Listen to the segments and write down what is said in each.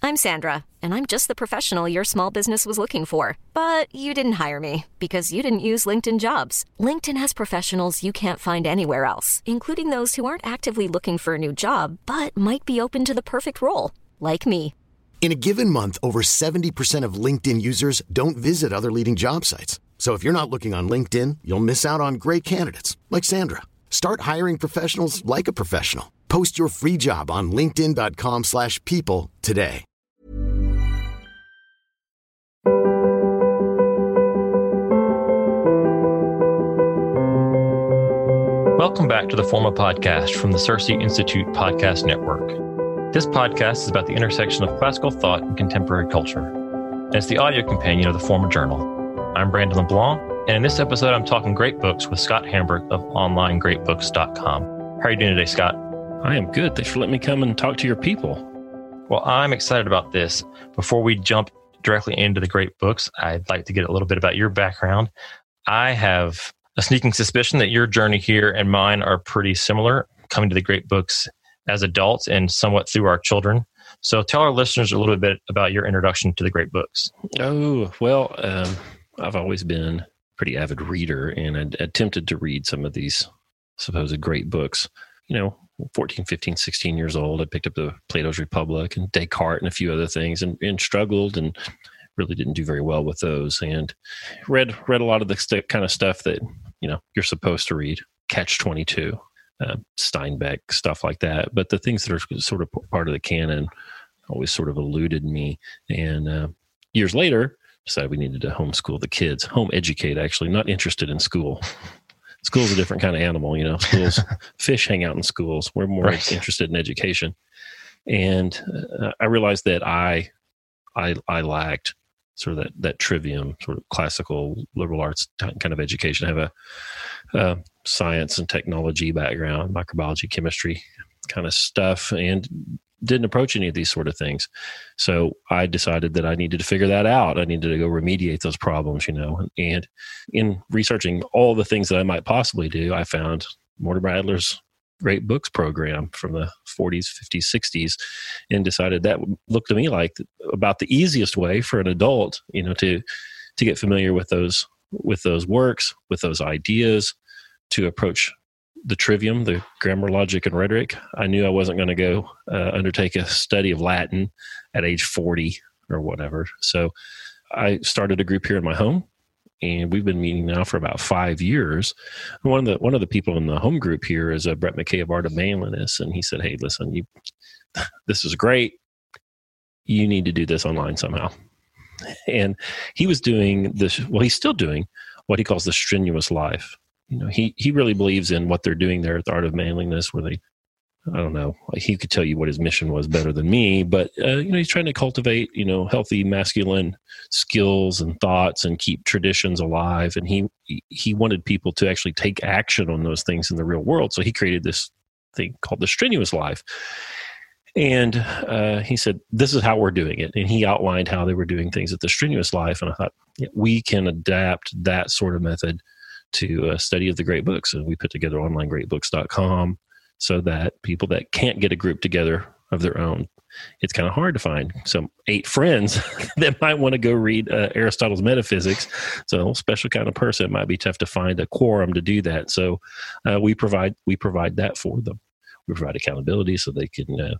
I'm Sandra, and I'm just the professional your small business was looking for. But you didn't hire me because you didn't use LinkedIn Jobs. LinkedIn has professionals you can't find anywhere else, including those who aren't actively looking for a new job, but might be open to the perfect role, like me. In a given month, over 70% of LinkedIn users don't visit other leading job sites. So if you're not looking on LinkedIn, you'll miss out on great candidates like Sandra. Start hiring professionals like a professional. Post your free job on linkedin.com/people today. Welcome back to the Forma Podcast from the Circe Institute Podcast Network. This podcast is about the intersection of classical thought and contemporary culture. And it's the audio companion of the Forma Journal. I'm Brandon LeBlanc, and in this episode, I'm talking great books with Scott Hambrick of OnlineGreatBooks.com. How are you doing today, Scott? I am good. Thanks for letting me come and talk to your people. Well, I'm excited about this. Before we jump directly into the great books, I'd like to get a little bit about your background. I have a sneaking suspicion that your journey here and mine are pretty similar, coming to the great books as adults and somewhat through our children. So tell our listeners a little bit about your introduction to the great books. Oh, well, I've always been a pretty avid reader, and I attempted to read some of these supposed great books. 14, 15, 16 years old, I picked up the Plato's Republic and Descartes and a few other things and struggled and really didn't do very well with those, and read a lot of the kind of stuff that, you're supposed to read, Catch-22, Steinbeck, stuff like that. But the things that are sort of part of the canon always sort of eluded me. And years later, decided we needed to homeschool the kids, home educate, actually, not interested in school. School's a different kind of animal, schools, fish hang out in schools. We're more interested in education. And I realized that I lacked sort of that trivium, sort of classical liberal arts kind of education. I have a science and technology background, microbiology, chemistry kind of stuff, and didn't approach any of these sort of things. So I decided that I needed to figure that out. I needed to go remediate those problems, and in researching all the things that I might possibly do, I found Mortimer Adler's Great Books program from the 40s, 50s, 60s, and decided that looked to me like about the easiest way for an adult, to get familiar with those works, with those ideas, to approach the trivium, the grammar, logic, and rhetoric. I knew I wasn't going to go undertake a study of Latin at age 40 or whatever. So I started a group here in my home, and we've been meeting now for about 5 years. One of the people in the home group here is Brett McKay of Art of Manliness, and he said, "Hey, listen, this is great. You need to do this online somehow." And he was doing this. Well, he's still doing what he calls the strenuous life. He really believes in what they're doing there at the Art of Manliness, where I don't know, he could tell you what his mission was better than me, but, he's trying to cultivate, healthy masculine skills and thoughts and keep traditions alive. And he wanted people to actually take action on those things in the real world. So he created this thing called the strenuous life. And he said, this is how we're doing it. And he outlined how they were doing things at the strenuous life. And I thought, we can adapt that sort of method to a study of the great books. And we put together OnlineGreatBooks.com so that people that can't get a group together of their own, it's kind of hard to find some 8 friends that might want to go read Aristotle's Metaphysics. So a special kind of person, it might be tough to find a quorum to do that. So we provide that for them. We provide accountability so they can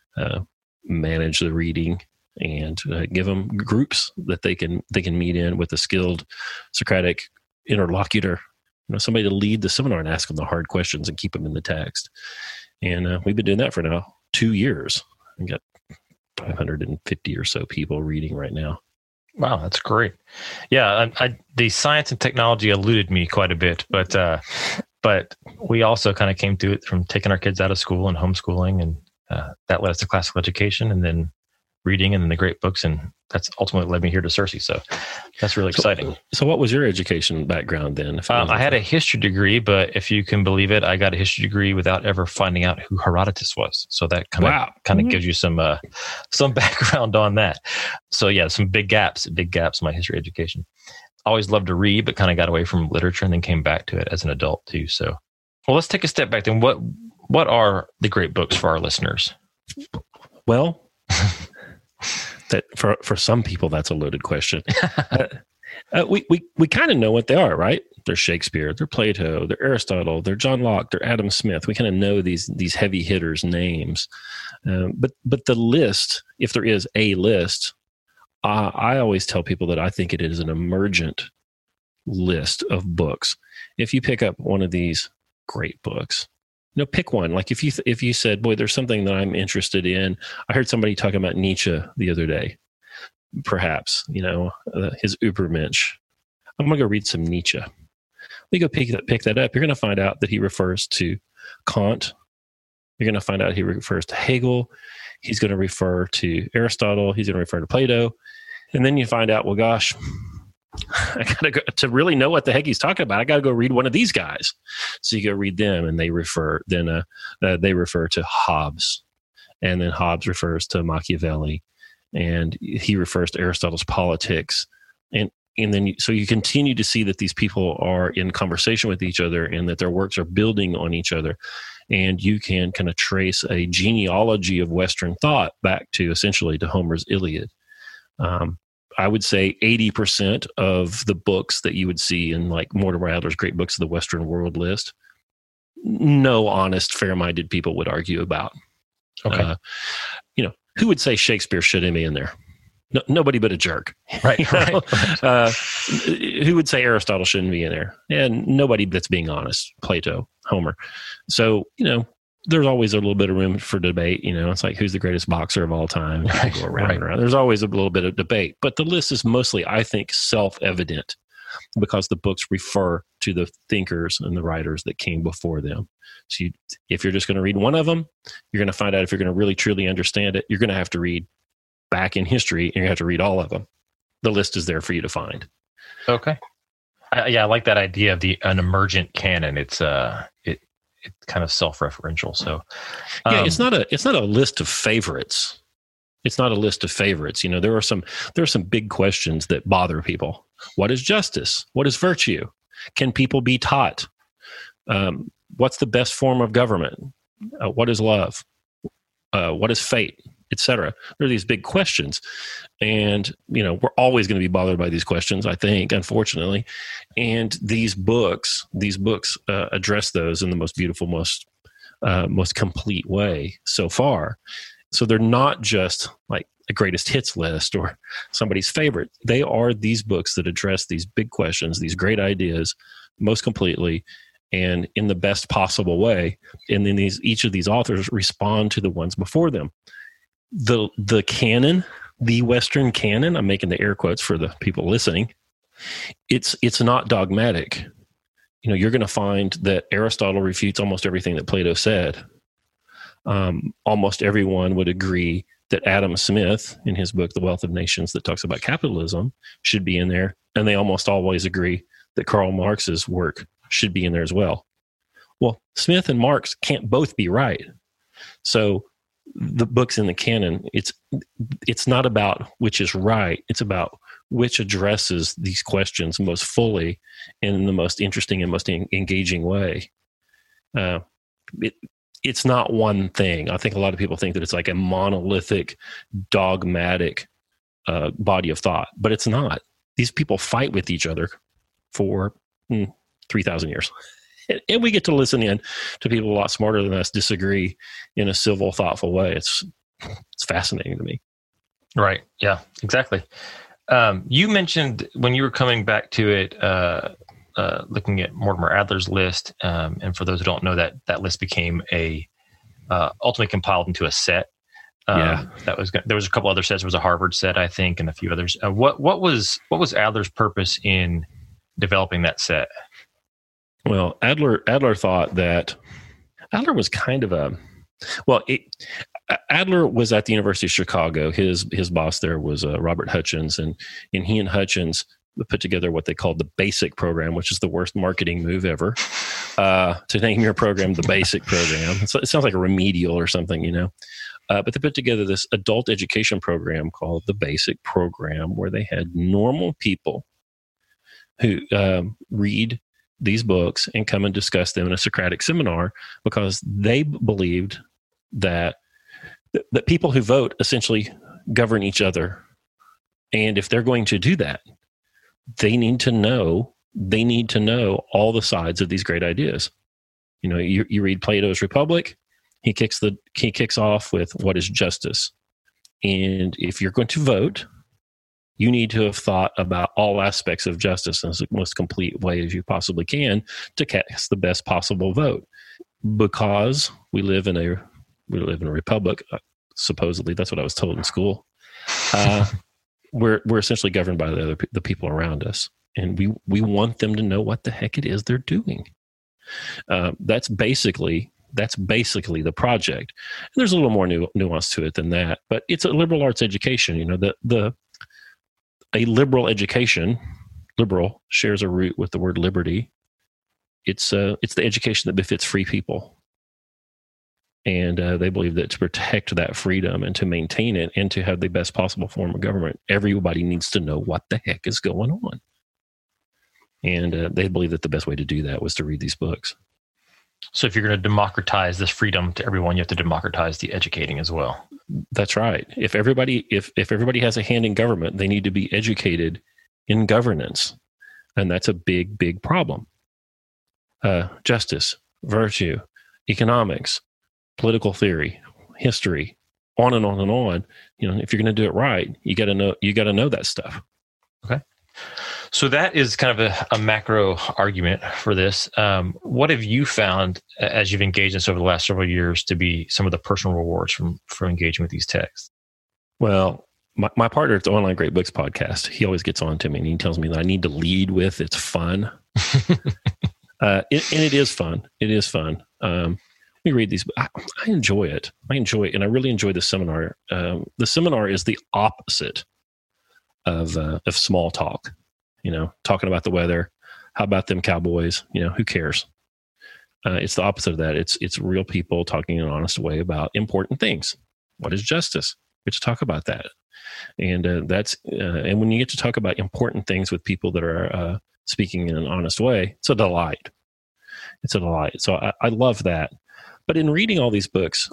manage the reading, and give them groups that they can meet in with a skilled Socratic interlocutor, somebody to lead the seminar and ask them the hard questions and keep them in the text. And we've been doing that for now 2 years. We got 550 or so people reading right now. Wow, that's great. Yeah, the science and technology eluded me quite a bit, but we also kind of came to it from taking our kids out of school and homeschooling, and that led us to classical education, and then reading, and then the great books, and that's ultimately led me here to Circe. So that's really exciting. So what was your education background then? I had a history degree, but if you can believe it, I got a history degree without ever finding out who Herodotus was. So that kind of gives you some background on that. So yeah, some big gaps in my history education. Always loved to read, but kind of got away from literature and then came back to it as an adult too. So, well, let's take a step back then. What are the great books for our listeners? Well, That for some people, that's a loaded question. We kind of know what they are, right? They're Shakespeare, they're Plato, they're Aristotle, they're John Locke, they're Adam Smith. We kind of know these heavy hitters' names. But the list, if there is a list, I always tell people that I think it is an emergent list of books. If you pick up one of these great books, pick one. Like if you said, boy, there's something that I'm interested in. I heard somebody talking about Nietzsche the other day. Perhaps, his Übermensch. I'm going to go read some Nietzsche. We go pick that up. You're going to find out that he refers to Kant. You're going to find out he refers to Hegel. He's going to refer to Aristotle. He's going to refer to Plato. And then you find out, well, gosh, I got to go to really know what the heck he's talking about. I got to go read one of these guys. So you go read them, and they refer to Hobbes, and then Hobbes refers to Machiavelli, and he refers to Aristotle's Politics, and then so you continue to see that these people are in conversation with each other, and that their works are building on each other, and you can kind of trace a genealogy of Western thought back to essentially to Homer's Iliad. I would say 80% of the books that you would see in like Mortimer Adler's Great Books of the Western World list, no honest, fair-minded people would argue about. Okay. Who would say Shakespeare shouldn't be in there? No, nobody but a jerk. Right. Who would say Aristotle shouldn't be in there? And nobody that's being honest. Plato, Homer. So, there's always a little bit of room for debate. It's like, who's the greatest boxer of all time? Go around and around. There's always a little bit of debate. But the list is mostly, I think, self-evident because the books refer to the thinkers and the writers that came before them. So if you're just going to read one of them, you're going to find out if you're going to really, truly understand it, you're going to have to read back in history, and you're going to have to read all of them. The list is there for you to find. Okay. I like that idea of an emergent canon. It's kind of self-referential. So it's not a list of favorites. It's not a list of favorites. There are some big questions that bother people. What is justice? What is virtue? Can people be taught? What's the best form of government? What is love? What is fate? Etc. There are these big questions, and we're always going to be bothered by these questions, I think, unfortunately. And these books address those in the most beautiful, most complete way so far. So they're not just like a greatest hits list or somebody's favorite. They are these books that address these big questions, these great ideas, most completely and in the best possible way. And then each of these authors respond to the ones before them. The canon, the Western canon, I'm making the air quotes for the people listening, it's not dogmatic. You're going to find that Aristotle refutes almost everything that Plato said. Almost everyone would agree that Adam Smith, in his book, The Wealth of Nations, that talks about capitalism, should be in there. And they almost always agree that Karl Marx's work should be in there as well. Well, Smith and Marx can't both be right. So the books in the canon, it's not about which is right. It's about which addresses these questions most fully and in the most interesting and most engaging way. It's not one thing. I think a lot of people think that it's like a monolithic, dogmatic body of thought, but it's not. These people fight with each other for 3,000 years. And we get to listen in to people a lot smarter than us disagree in a civil, thoughtful way. It's fascinating to me. Right. Yeah, exactly. You mentioned when you were coming back to it, looking at Mortimer Adler's list, and for those who don't know, that list became ultimately compiled into a set. There was a couple other sets. There was a Harvard set, I think, and a few others. What was Adler's purpose in developing that set? Well, Adler thought that Adler was kind of Adler was at the University of Chicago. His boss there was Robert Hutchins, and he and Hutchins put together what they called the BASIC program, which is the worst marketing move ever, to name your program the BASIC program. So it sounds like a remedial or something, but they put together this adult education program called the BASIC program, where they had normal people who read these books and come and discuss them in a Socratic seminar, because they believed that people who vote essentially govern each other. And if they're going to do that, they need to know all the sides of these great ideas. You know, you read Plato's Republic, he kicks off with what is justice. And if you're going to vote, you need to have thought about all aspects of justice in the most complete way as you possibly can to cast the best possible vote. Because we live in a republic, supposedly that's what I was told in school. We're essentially governed by the people around us, and we want them to know what the heck it is they're doing. That's basically the project. And there's a little more nuance to it than that, but it's a liberal arts education. You know, a liberal education, liberal shares a root with the word liberty. It's the education that befits free people. And they believe that to protect that freedom and to maintain it and to have the best possible form of government, everybody needs to know what the heck is going on. And they believe that the best way to do that was to read these books. So if you're going to democratize this freedom to everyone, you have to democratize the educating as well. That's right. If everybody has a hand in government, they need to be educated in governance. And that's a big, big problem. Justice, virtue, economics, political theory, history, on and on and on. You know, if you're going to do it right, you got to know that stuff. Okay. So that is kind of a macro argument for this. What have you found as you've engaged in this over the last several years to be some of the personal rewards from engaging with these texts? Well, my partner at the Online Great Books podcast, he always gets on to me and he tells me that I need to lead with it's fun. And it is fun. It is fun. We read these. I enjoy it. And I really enjoy the seminar. The seminar is the opposite of small talk. You know, talking about the weather. How about them Cowboys? You know, who cares? It's the opposite of that. It's real people talking in an honest way about important things. What is justice? We get to talk about that, and and when you get to talk about important things with people that are speaking in an honest way, it's a delight. It's a delight. So I love that. But in reading all these books,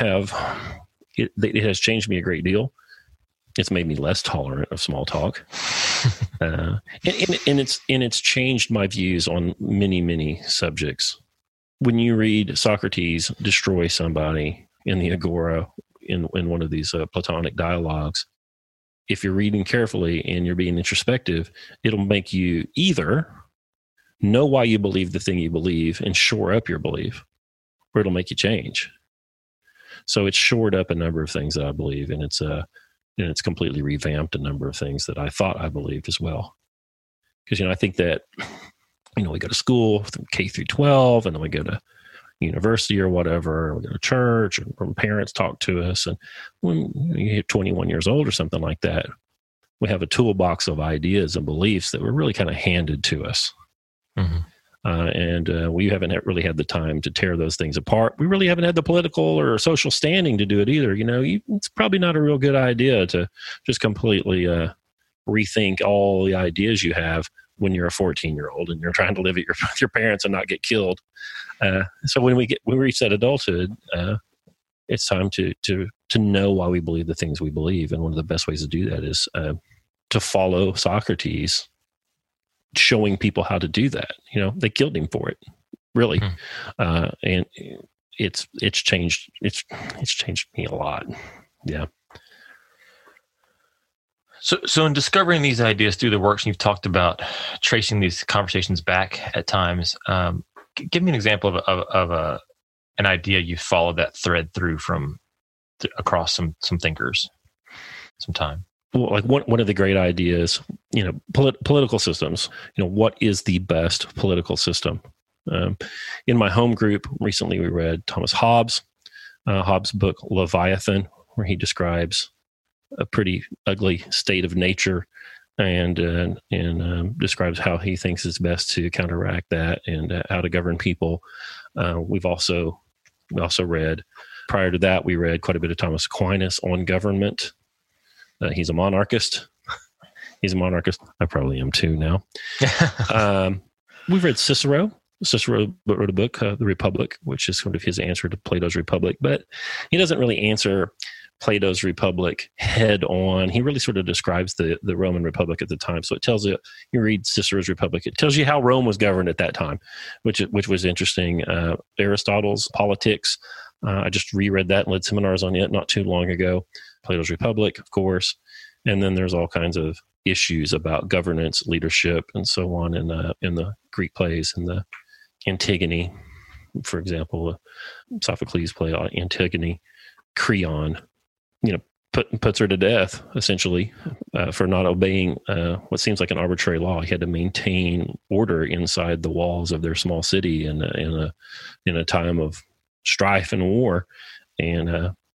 it has changed me a great deal. It's made me less tolerant of small talk, and it's changed my views on many, many subjects. When you read Socrates destroy somebody in the Agora in one of these Platonic dialogues, if you're reading carefully and you're being introspective, it'll make you either know why you believe the thing you believe and shore up your belief, or it'll make you change. So it's shored up a number of things that I believe, and it's completely revamped a number of things that I thought I believed as well. Because, I think that, we go to school from K through 12, and then we go to university or whatever, or we go to church, and parents talk to us. And when you hit 21 years old or something like that, we have a toolbox of ideas and beliefs that were really kind of handed to us. Mm-hmm. And we haven't really had the time to tear those things apart. We really haven't had the political or social standing to do it either. It's probably not a real good idea to just completely rethink all the ideas you have when you're a 14-year-old and you're trying to live with your parents and not get killed. So when we reach that adulthood, it's time to know why we believe the things we believe. And one of the best ways to do that is to follow Socrates, showing people how to do that. They killed him for it, really. And it's changed me a lot. Yeah. So in discovering these ideas through the works, and you've talked about tracing these conversations back at times, give me an example of an idea you followed that thread through across some thinkers, some time. Well, like one of the great ideas, political systems. What is the best political system? In my home group recently, we read Thomas Hobbes' book Leviathan, where he describes a pretty ugly state of nature, and describes how he thinks it's best to counteract that and how to govern people. We also read, prior to that, we read quite a bit of Thomas Aquinas on government. He's a monarchist. I probably am too now. We've read Cicero. Cicero wrote a book, The Republic, which is sort of his answer to Plato's Republic. But he doesn't really answer Plato's Republic head on. He really sort of describes the Roman Republic at the time. So it tells you read Cicero's Republic, it tells you how Rome was governed at that time, which was interesting. Aristotle's Politics, I just reread that and led seminars on it not too long ago. Plato's Republic, of course. And then there's all kinds of issues about governance, leadership, and so on in the Greek plays and the Antigone, for example, Sophocles' play Antigone. Creon, puts her to death essentially for not obeying what seems like an arbitrary law. He had to maintain order inside the walls of their small city in a time of strife and war. And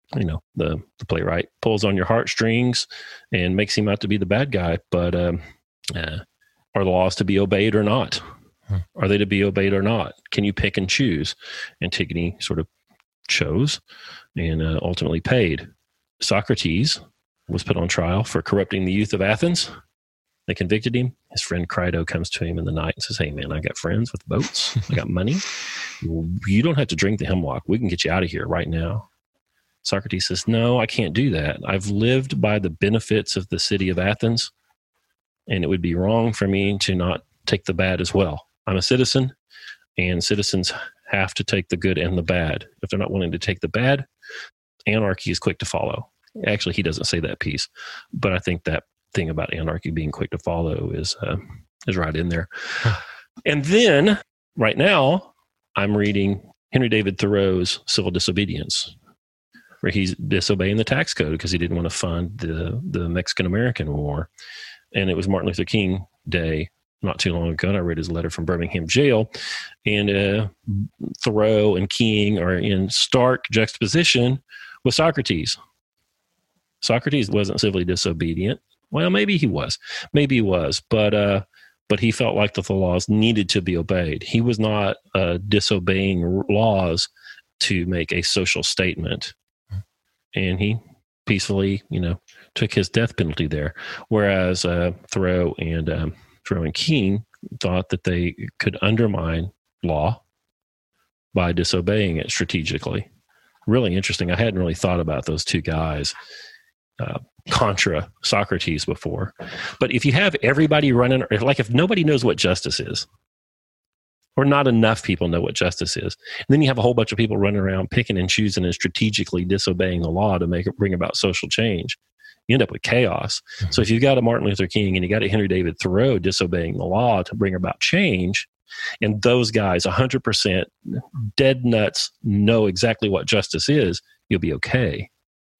the playwright pulls on your heartstrings and makes him out to be the bad guy. But are the laws to be obeyed or not? Are they to be obeyed or not? Can you pick and choose? Antigone sort of chose and ultimately paid. Socrates was put on trial for corrupting the youth of Athens. They convicted him. His friend Crito comes to him in the night and says, "Hey, man, I got friends with boats. I got money. You don't have to drink the hemlock. We can get you out of here right now." Socrates says, "No, I can't do that. I've lived by the benefits of the city of Athens, and it would be wrong for me to not take the bad as well. I'm a citizen, and citizens have to take the good and the bad. If they're not willing to take the bad, anarchy is quick to follow." Actually, he doesn't say that piece, but I think that thing about anarchy being quick to follow is right in there. And then, right now, I'm reading Henry David Thoreau's Civil Disobedience, where he's disobeying the tax code because he didn't want to fund the Mexican-American War. And it was Martin Luther King Day not too long ago, and I read his letter from Birmingham jail. And Thoreau and King are in stark juxtaposition with Socrates. Socrates wasn't civilly disobedient. Well, maybe he was, but he felt like the laws needed to be obeyed. He was not disobeying laws to make a social statement, and he peacefully, took his death penalty there. Whereas Thoreau and King thought that they could undermine law by disobeying it strategically. Really interesting. I hadn't really thought about those two guys contra Socrates before. But if you have everybody running, if nobody knows what justice is, or not enough people know what justice is, and then you have a whole bunch of people running around picking and choosing and strategically disobeying the law to bring about social change, you end up with chaos. Mm-hmm. So if you've got a Martin Luther King and you got a Henry David Thoreau disobeying the law to bring about change, and those guys 100% dead nuts know exactly what justice is, you'll be okay.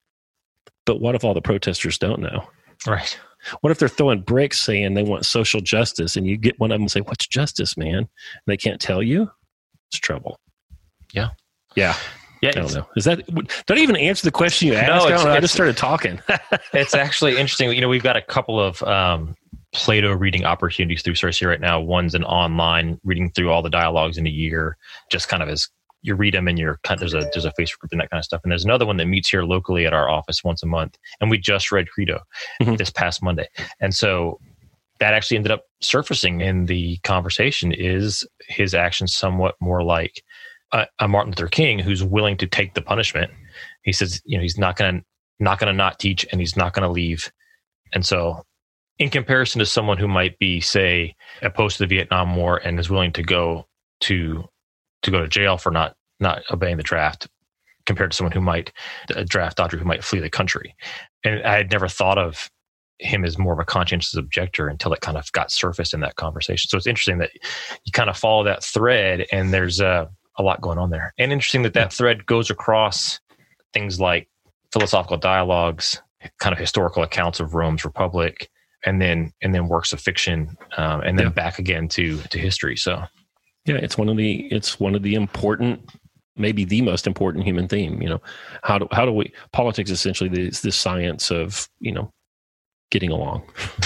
But what if all the protesters don't know? Right. What if they're throwing bricks saying they want social justice, and you get one of them and say, "What's justice, man?" And they can't tell you? It's trouble. Yeah. Yeah. I don't know. Don't even answer the question you asked. No, I just started talking. It's actually interesting. We've got a couple of Plato reading opportunities through Circe right now. One's an online reading through all the dialogues in a year, just kind of as you read them, and there's a Facebook group and that kind of stuff. And there's another one that meets here locally at our office once a month. And we just read Crito this past Monday. And so that actually ended up surfacing in the conversation. Is his actions somewhat more like a Martin Luther King who's willing to take the punishment? He says, he's not going to not teach, and he's not going to leave. And so in comparison to someone who might be, say, opposed to the Vietnam War and is willing to go to jail for not obeying the draft, compared to someone who might draft dodger who might flee the country. And I had never thought of him as more of a conscientious objector until it kind of got surfaced in that conversation. So it's interesting that you kind of follow that thread, and there's a lot going on there. And interesting that thread goes across things like philosophical dialogues, kind of historical accounts of Rome's Republic, and then works of fiction, and then back again to history. So yeah, it's one of the important, maybe the most important human theme. How do we, politics is essentially this science of getting along,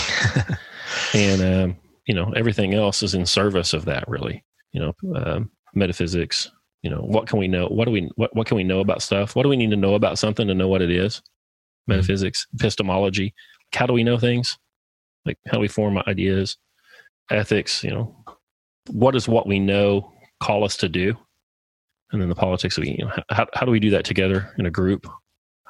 and everything else is in service of that, really. Metaphysics, what can we know? What can we know about stuff? What do we need to know about something to know what it is? Metaphysics, epistemology. How do we know things? Like, how do we form ideas? Ethics, what does what we know call us to do? And then the politics of, how do we do that together in a group?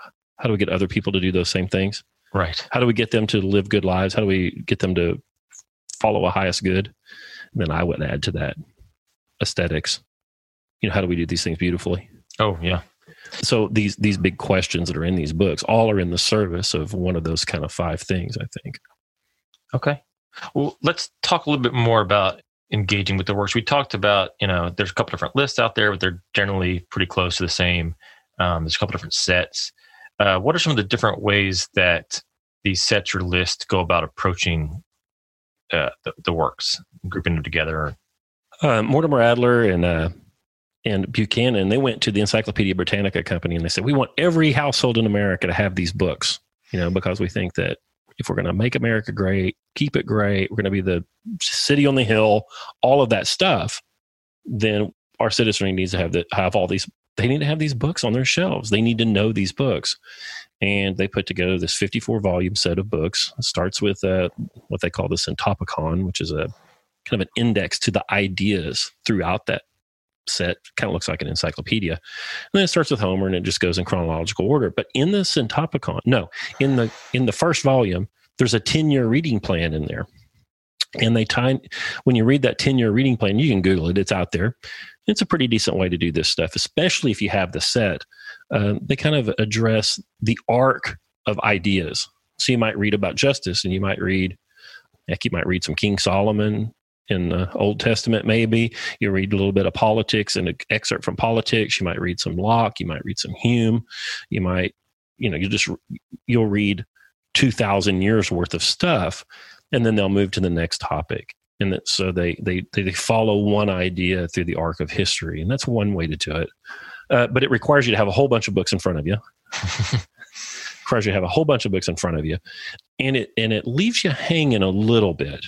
How do we get other people to do those same things? Right. How do we get them to live good lives? How do we get them to follow a highest good? And then I would add to that aesthetics. How do we do these things beautifully? Oh, yeah. So these big questions that are in these books all are in the service of one of those kind of 5 things, I think. Okay. Well, let's talk a little bit more about engaging with the works. We talked about, there's a couple different lists out there, but they're generally pretty close to the same. There's a couple different sets. What are some of the different ways that these sets or lists go about approaching the works, grouping them together? Mortimer Adler and Buchanan, they went to the Encyclopedia Britannica company and they said, we want every household in America to have these books, because we think that if we're going to make America great, keep it great, we're going to be the city on the hill, all of that stuff, then our citizenry needs to have all these. They need to have these books on their shelves. They need to know these books. And they put together this 54-volume set of books. It starts with what they call the Syntopicon, which is a kind of an index to the ideas throughout that set. Kind of looks like an encyclopedia. And then it starts with Homer, and it just goes in chronological order. But in the Syntopicon, in the first volume, there's a 10-year reading plan in there. And when you read that 10-year reading plan, you can Google it. It's out there. It's a pretty decent way to do this stuff, especially if you have the set. They kind of address the arc of ideas. So you might read about justice, and you might read some King Solomon in the Old Testament, maybe. You read a little bit of politics and an excerpt from politics. You might read some Locke. You might read some Hume. You might, you'll read 2,000 years worth of stuff, and then they'll move to the next topic. And so they follow one idea through the arc of history, and that's one way to do it. But it requires you to have a whole bunch of books in front of you. And it leaves you hanging a little bit.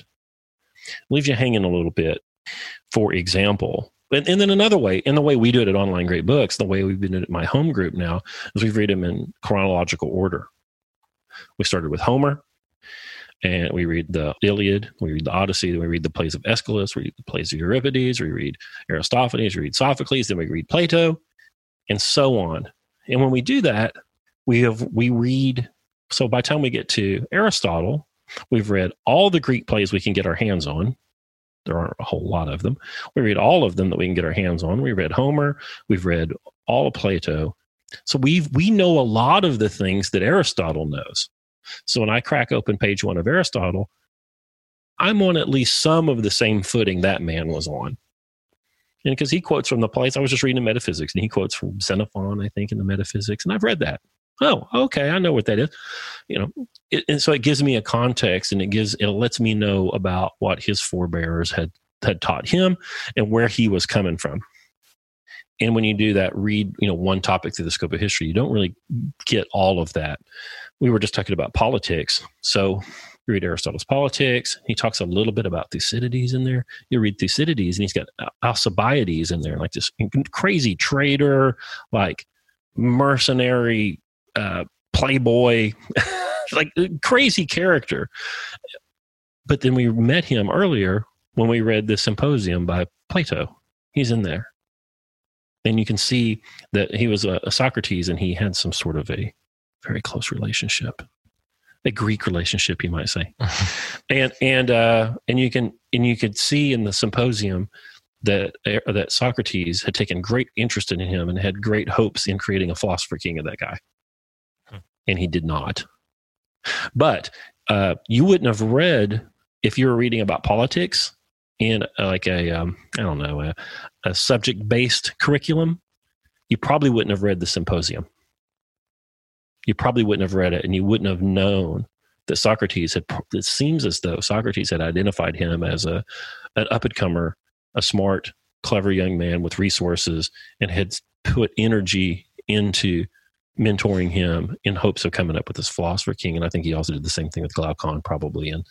For example, and then another way, in the way we do it at Online Great Books, the way we've been doing it at my home group now, is we read them in chronological order. We started with Homer. And we read the Iliad, we read the Odyssey, then we read the plays of Aeschylus, we read the plays of Euripides, we read Aristophanes, we read Sophocles, then we read Plato, and so on. And when we do that, we read, so by the time we get to Aristotle, we've read all the Greek plays we can get our hands on. There aren't a whole lot of them. We read all of them that we can get our hands on. We read Homer, we've read all of Plato. So we know a lot of the things that Aristotle knows. So when I crack open page 1 of Aristotle, I'm on at least some of the same footing that man was on. And because he quotes from the place, I was just reading Metaphysics, and he quotes from Xenophon, I think, in the Metaphysics, and I've read that. Oh, okay, I know what that is. And so it gives me a context, and it lets me know about what his forebears had taught him and where he was coming from. And when you do that, read one topic through the scope of history, you don't really get all of that. We were just talking about politics. So you read Aristotle's Politics. He talks a little bit about Thucydides in there. You read Thucydides, and he's got Alcibiades in there, like this crazy trader, like mercenary playboy, like crazy character. But then we met him earlier when we read the Symposium by Plato. He's in there. And you can see that he was a Socrates, and he had some sort of a very close relationship, a Greek relationship, you might say. and you could see in the Symposium that Socrates had taken great interest in him and had great hopes in creating a philosopher king of that guy. And he did not. But you wouldn't have read, if you were reading about politics in like a subject-based curriculum, you probably wouldn't have read the Symposium. You probably wouldn't have read it, and you wouldn't have known that Socrates it seems as though Socrates had identified him as an up-and-comer, a smart, clever young man with resources, and had put energy into mentoring him in hopes of coming up with this philosopher king. And I think he also did the same thing with Glaucon, probably in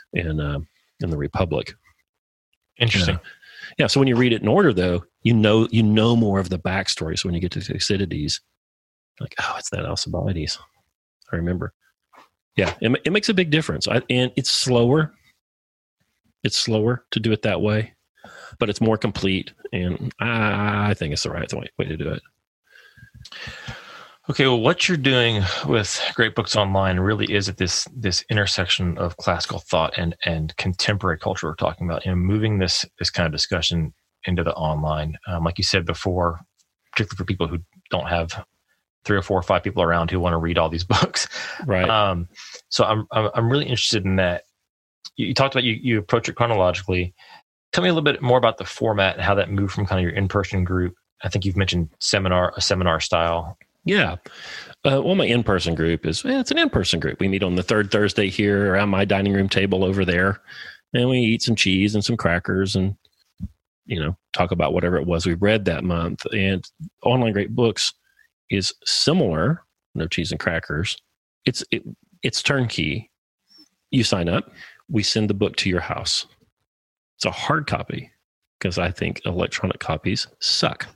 the Republic. Interesting. Yeah. So when you read it in order, though, you know more of the backstory. So when you get to Thucydides, like, oh, it's that Alcibiades. I remember. Yeah, it makes a big difference. And it's slower. It's slower to do it that way, but it's more complete. And I think it's the right way to do it. Okay, well, what you're doing with Great Books Online really is at this intersection of classical thought and contemporary culture we're talking about, and moving this kind of discussion into the online. Like you said before, particularly for people who don't have 3 or 4 or 5 people around who want to read all these books. Right. So I'm really interested in that. You talked about you approach it chronologically. Tell me a little bit more about the format and how that moved from kind of your in-person group. I think you've mentioned a seminar style. Yeah. Well, my in-person group it's an in-person group. We meet on the third Thursday here around my dining room table over there, and we eat some cheese and some crackers and, talk about whatever it was we read that month. And Online Great Books is similar. No cheese and crackers. It's turnkey. You sign up. We send the book to your house. It's a hard copy because I think electronic copies suck.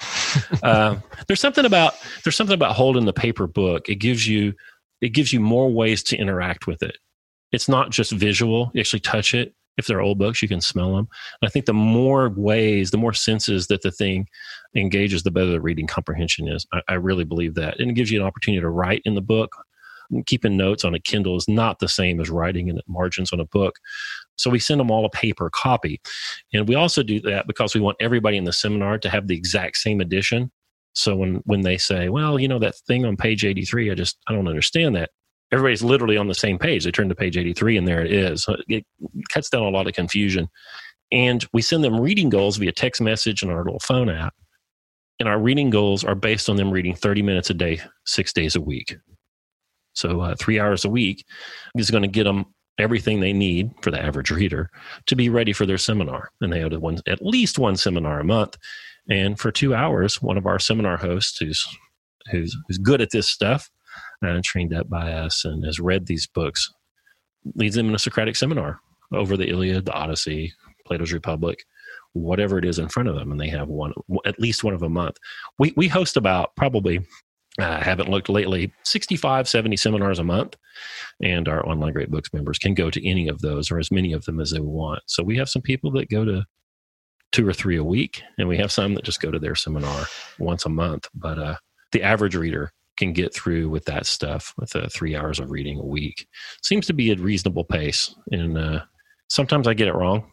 There's something about holding the paper book. It gives you more ways to interact with it. It's not just visual. You actually touch it. If they're old books, you can smell them. And I think the more ways, the more senses that the thing engages, the better the reading comprehension is. I really believe that. And it gives you an opportunity to write in the book. Keeping notes on a Kindle is not the same as writing in margins on a book. So we send them all a paper copy. And we also do that because we want everybody in the seminar to have the exact same edition. So when they say, well, that thing on page 83, I don't understand that. Everybody's literally on the same page. They turn to page 83 and there it is. So it cuts down a lot of confusion. And we send them reading goals via text message and our little phone app. And our reading goals are based on them reading 30 minutes a day, 6 days a week. So 3 hours a week is going to get them everything they need for the average reader to be ready for their seminar. And they have at least one seminar a month. And for 2 hours, one of our seminar hosts who's good at this stuff, trained up by us and has read these books, leads them in a Socratic seminar over the Iliad, the Odyssey, Plato's Republic, whatever it is in front of them. And they have at least one of a month. We host about probably, I haven't looked lately, 65, 70 seminars a month. And our Online Great Books members can go to any of those or as many of them as they want. So we have some people that go to 2 or 3 a week, and we have some that just go to their seminar once a month. But the average reader can get through with that stuff with 3 hours of reading a week. Seems to be a reasonable pace. And sometimes I get it wrong.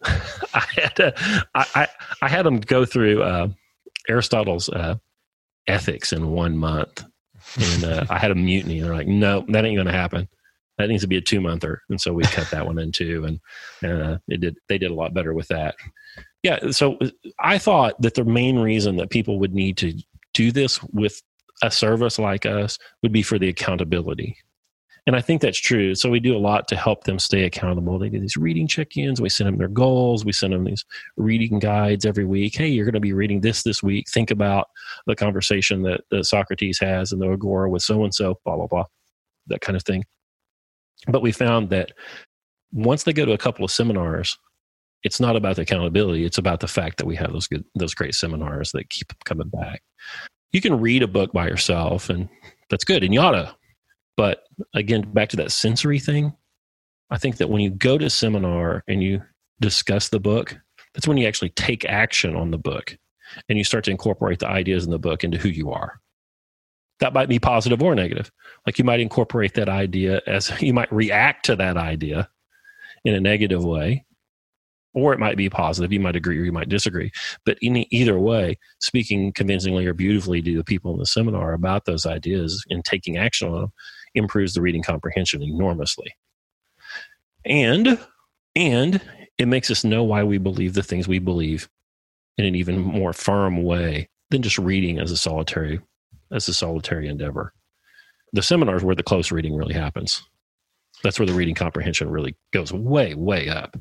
I had them go through Aristotle's Ethics in 1 month. And I had a mutiny. They're like, no, that ain't going to happen. That needs to be a 2-monther. And so we cut that one in two. And they did a lot better with that. Yeah. So I thought that the main reason that people would need to do this with a service like us would be for the accountability. And I think that's true. So we do a lot to help them stay accountable. They do these reading check-ins. We send them their goals. We send them these reading guides every week. Hey, you're going to be reading this week. Think about the conversation that Socrates has in the Agora with so-and-so, blah, blah, blah, that kind of thing. But we found that once they go to a couple of seminars, it's not about the accountability. It's about the fact that we have those great seminars that keep coming back. You can read a book by yourself, and that's good, and you ought to. But again, back to that sensory thing, I think that when you go to seminar and you discuss the book, that's when you actually take action on the book and you start to incorporate the ideas in the book into who you are. That might be positive or negative. Like you might incorporate that idea as you might react to that idea in a negative way, or it might be positive. You might agree or you might disagree. But in either way, speaking convincingly or beautifully to the people in the seminar about those ideas and taking action on them improves the reading comprehension enormously. And it makes us know why we believe the things we believe in an even more firm way than just reading as a solitary endeavor. The seminars where the close reading really happens. That's where the reading comprehension really goes way, way up.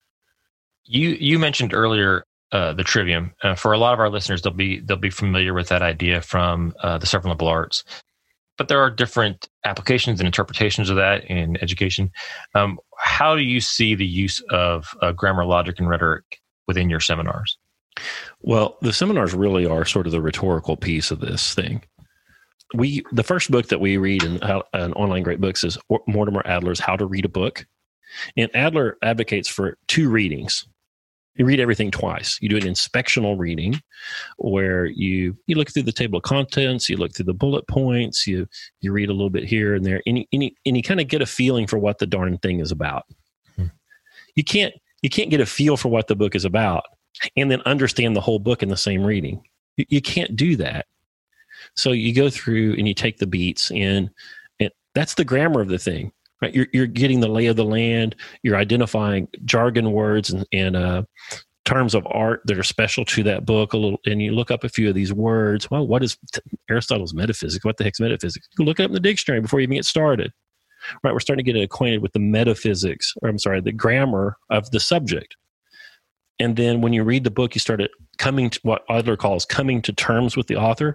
You mentioned earlier the trivium. For a lot of our listeners, they'll be familiar with that idea from the several liberal arts. But there are different applications and interpretations of that in education. How do you see the use of grammar, logic, and rhetoric within your seminars? Well, the seminars really are sort of the rhetorical piece of this thing. The first book that we read in Online Great Books is Mortimer Adler's How to Read a Book. And Adler advocates for 2 readings. You read everything twice. You do an inspectional reading where you look through the table of contents, you look through the bullet points, you read a little bit here and there, and you kind of get a feeling for what the darn thing is about. You can't get a feel for what the book is about and then understand the whole book in the same reading. You can't do that. So you go through and you take the beats, and that's the grammar of the thing. Right, you're getting the lay of the land. You're identifying jargon words and terms of art that are special to that book a little. And you look up a few of these words. Well, what is Aristotle's metaphysics? What the heck's metaphysics? You look it up in the dictionary before you even get started. Right, we're starting to get acquainted with the metaphysics, or the grammar of the subject. And then when you read the book, you start coming to what Adler calls coming to terms with the author.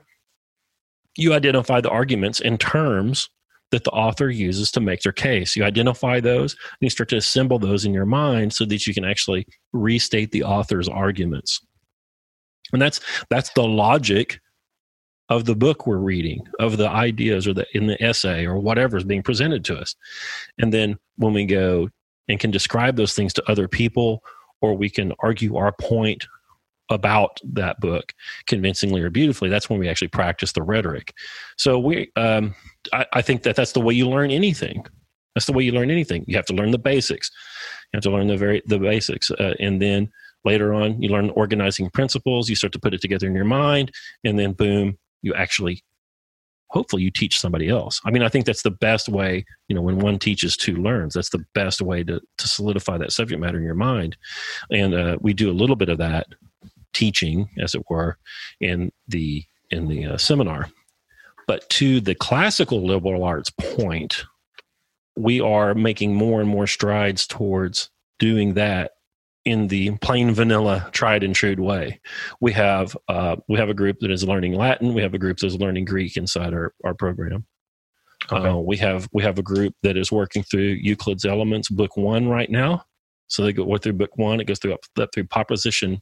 You identify the arguments and terms that the author uses to make their case. You identify those and you start to assemble those in your mind so that you can actually restate the author's arguments. And that's the logic of the book we're reading, of the ideas or in the essay or whatever is being presented to us. And then when we go and can describe those things to other people, or we can argue our point about that book convincingly or beautifully, that's when we actually practice the rhetoric. So I think that's the way you learn anything. That's the way you learn anything. You have to learn the basics. You have to learn the basics. And then later on, you learn organizing principles. You start to put it together in your mind. And then boom, you actually, hopefully you teach somebody else. I mean, I think that's the best way, when one teaches, two learns. That's the best way to solidify that subject matter in your mind. And we do a little bit of that teaching, as it were, in the seminar. But to the classical liberal arts point, we are making more and more strides towards doing that in the plain vanilla, tried and true way. We have a group that is learning Latin. We have a group that is learning Greek inside our program. Okay. We have a group that is working through Euclid's Elements, Book 1 right now. So they go through Book 1. It goes through up through Proposition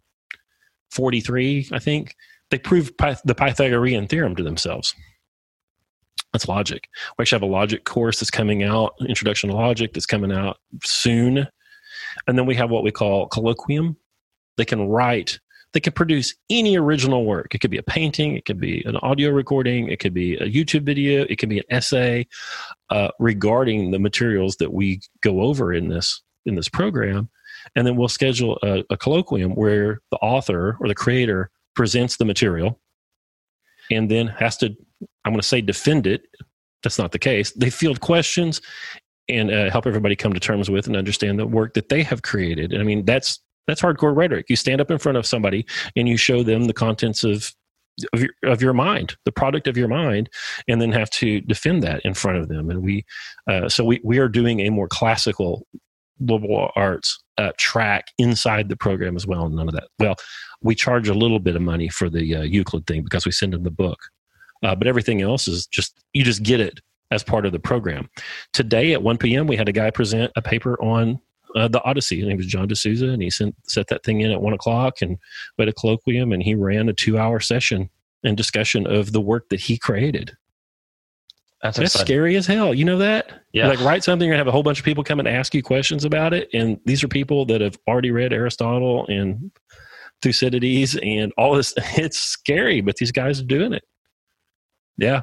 43, I think. They prove the Pythagorean theorem to themselves. That's logic. We actually have a logic course that's coming out, Introduction to Logic, that's coming out soon. And then we have what we call colloquium. They can produce any original work. It could be a painting, it could be an audio recording, it could be a YouTube video, it could be an essay regarding the materials that we go over in this program. And then we'll schedule a colloquium where the author or the creator presents the material and then has to, I'm going to say, defend it. That's not the case. They field questions and help everybody come to terms with and understand the work that they have created. And I mean, that's hardcore rhetoric. You stand up in front of somebody and you show them the contents of your mind, the product of your mind, and then have to defend that in front of them. And we are doing a more classical liberal arts track inside the program as well. None of that. Well, we charge a little bit of money for the Euclid thing because we send them the book. But everything else is you just get it as part of the program. Today at 1 p.m., we had a guy present a paper on the Odyssey. His name was John D'Souza, and he set that thing in at 1 o'clock, and we had a colloquium, and he ran a 2-hour session and discussion of the work that he created. That's scary as hell. You know that? Yeah. You write something, you're going to have a whole bunch of people come and ask you questions about it, and these are people that have already read Aristotle and Thucydides and all this. It's scary, but these guys are doing it. Yeah.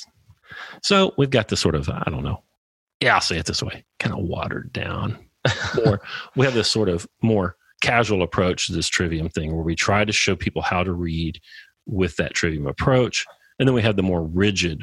So we've got this sort of, I don't know. Yeah, I'll say it this way, kind of watered down. Or we have this sort of more casual approach to this Trivium thing where we try to show people how to read with that Trivium approach. And then we have the more rigid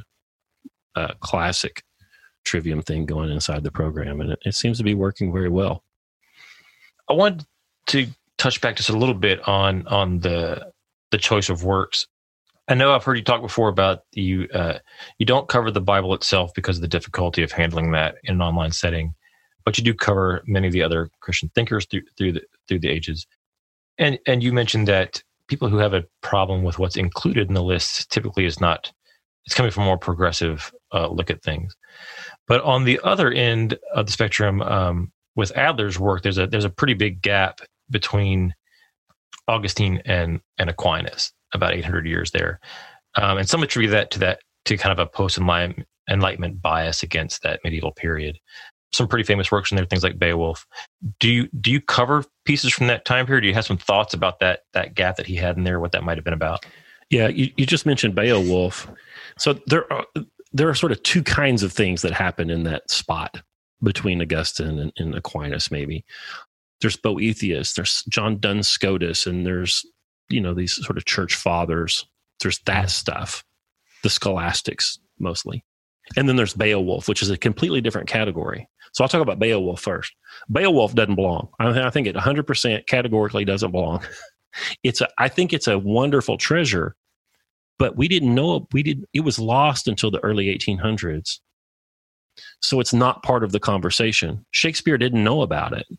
classic Trivium thing going inside the program. And it seems to be working very well. I want to touch back just a little bit on the choice of works. I know I've heard you talk before about you don't cover the Bible itself because of the difficulty of handling that in an online setting, but you do cover many of the other Christian thinkers through the ages. And you mentioned that people who have a problem with what's included in the list typically it's coming from a more progressive look at things. But on the other end of the spectrum, with Adler's work, there's a pretty big gap between Augustine and Aquinas, about 800 years there. And some attribute that to kind of a post-Enlightenment bias against that medieval period. some pretty famous works in there, things like Beowulf. Do you cover pieces from that time period? Do you have some thoughts about that gap that he had in there, what that might have been about? Yeah, you just mentioned Beowulf. So there are sort of two kinds of things that happen in that spot between Augustine and Aquinas, maybe. There's Boethius, there's John Duns Scotus, and there's, these sort of church fathers. There's that stuff, the scholastics mostly. And then there's Beowulf, which is a completely different category. So I'll talk about Beowulf first. Beowulf doesn't belong. I think it 100% categorically doesn't belong. I think it's a wonderful treasure, but we didn't know it was lost until the early 1800s. So it's not part of the conversation. Shakespeare didn't know about it.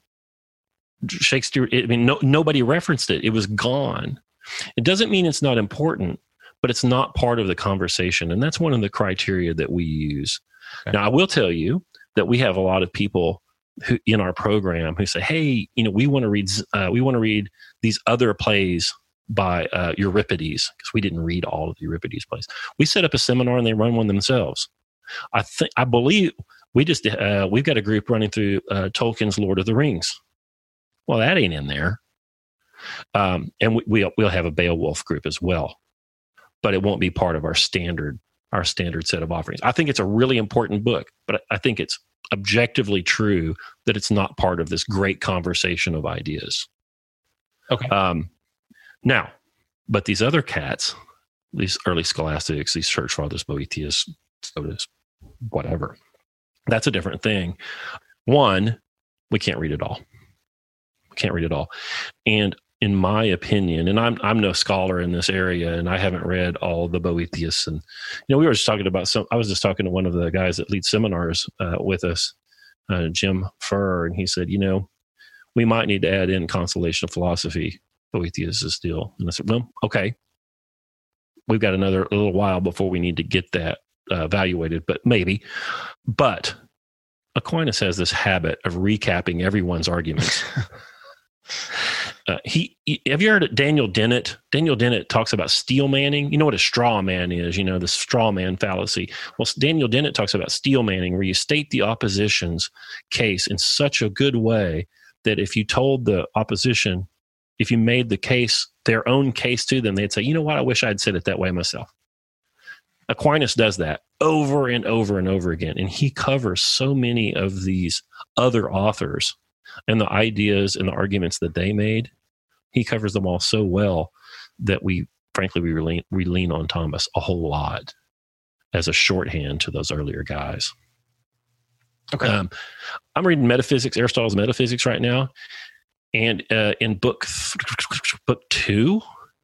Nobody referenced it. It was gone. It doesn't mean it's not important, but it's not part of the conversation. And that's one of the criteria that we use. Okay. Now, I will tell you that we have a lot of people who in our program who say, hey, we want to read these other plays by Euripides, because we didn't read all of the Euripides plays. We set up a seminar and they run one themselves. I believe we've got a group running through Tolkien's Lord of the Rings. Well, that ain't in there. And we'll have a Beowulf group as well, but it won't be part of our standard set of offerings. I think it's a really important book, but I think it's objectively true that it's not part of this great conversation of ideas. Okay. Now, but these other cats, these early scholastics, these church fathers, Boethius, Scotus, whatever, that's a different thing. One, we can't read it all. And in my opinion, and I'm no scholar in this area, and I haven't read all the Boethius. And we were just talking about I was just talking to one of the guys that lead seminars with us, Jim Furr, and he said, we might need to add in Consolation of Philosophy, Boethius' deal. And I said, well, okay, we've got a little while before we need to get that evaluated, but maybe. But Aquinas has this habit of recapping everyone's arguments. Have you heard of Daniel Dennett? Daniel Dennett talks about steel manning. You know what a straw man is, the straw man fallacy. Well, Daniel Dennett talks about steel manning, where you state the opposition's case in such a good way that if you told the opposition, if you made the case, their own case to them, they'd say, you know what, I wish I'd said it that way myself. Aquinas does that over and over and over again. And he covers so many of these other authors and the ideas and the arguments that they made. He covers them all so well that we lean on Thomas a whole lot as a shorthand to those earlier guys. Okay. I'm reading Aristotle's Metaphysics right now. And in book two,